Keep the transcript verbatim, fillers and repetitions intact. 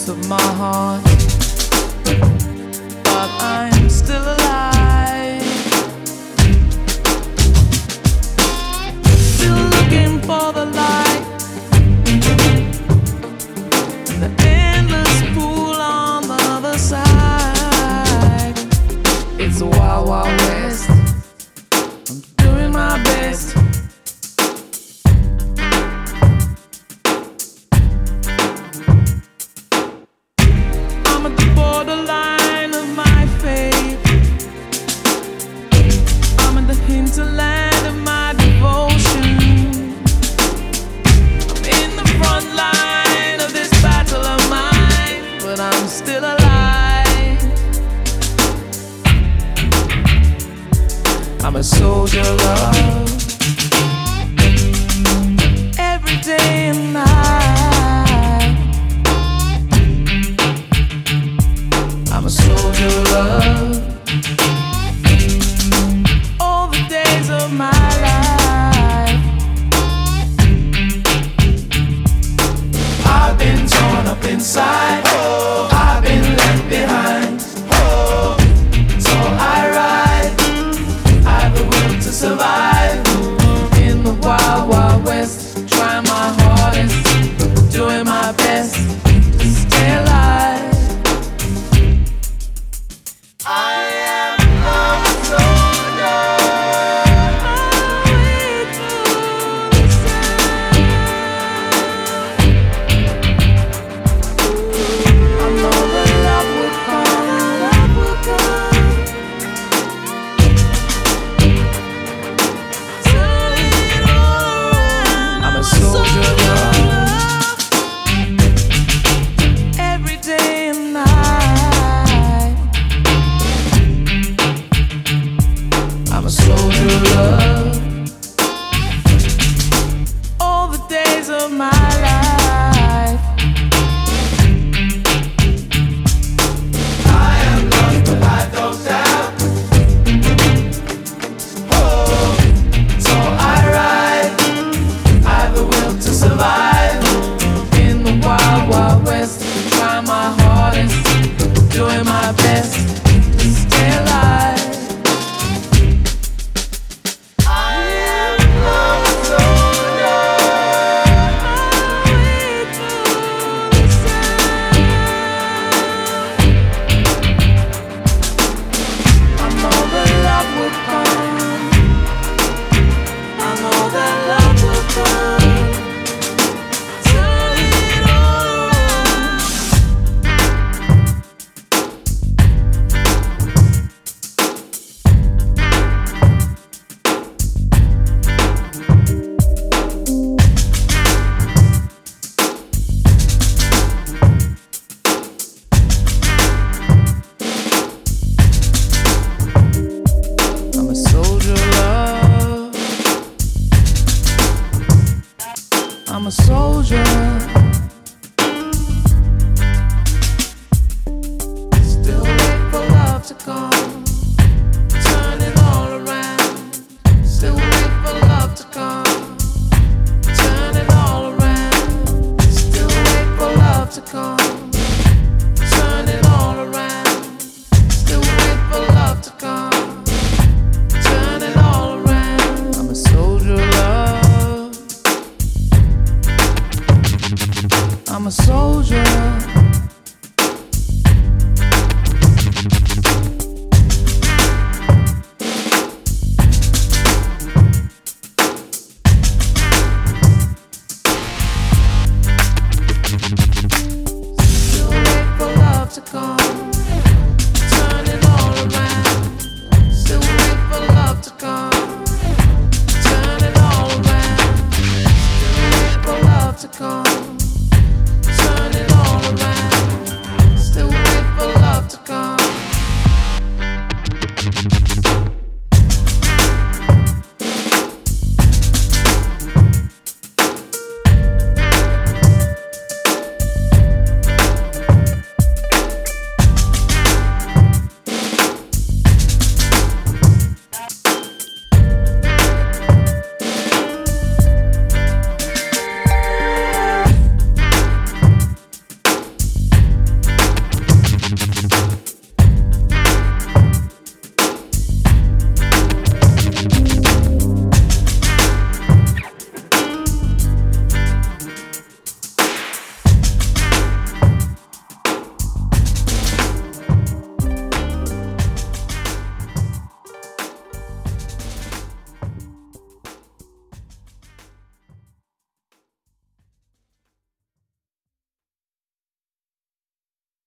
of my heart, but I'm still alive, still looking for the light, the endless pool on the other side. It's a wild, wild west. I'm doing my best. I'm at the borderline of my fate. I'm in the hinterland of my devotion. I'm in the front line of this battle of mine, but I'm still alive. I'm a soldier of love, every day and night. I'm a soldier of love, all the days of my life. I've been torn up inside.